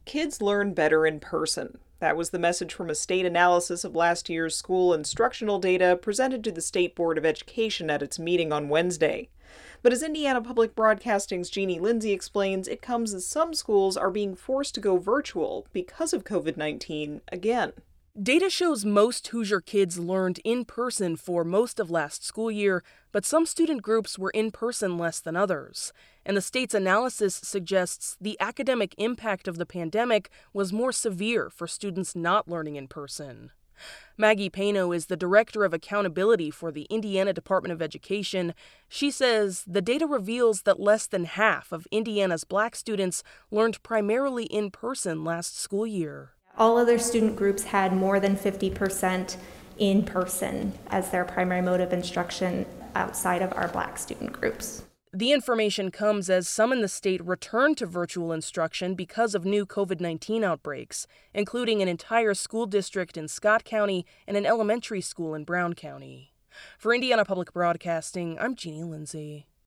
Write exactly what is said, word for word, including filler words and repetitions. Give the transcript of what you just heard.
Kids learn better in person. That was the message from a state analysis of last year's school instructional data presented to the State Board of Education at its meeting on Wednesday. But as Indiana Public Broadcasting's Jeannie Lindsay explains, it comes as some schools are being forced to go virtual because of covid nineteen again. Data shows most Hoosier kids learned in person for most of last school year, but some student groups were in person less than others. And the state's analysis suggests the academic impact of the pandemic was more severe for students not learning in person. Maggie Payno is the director of accountability for the Indiana Department of Education. She says the data reveals that less than half of Indiana's black students learned primarily in person last school year. All other student groups had more than fifty percent in person as their primary mode of instruction outside of our black student groups. The information comes as some in the state returned to virtual instruction because of new covid nineteen outbreaks, including an entire school district in Scott County and an elementary school in Brown County. For Indiana Public Broadcasting, I'm Jeannie Lindsay.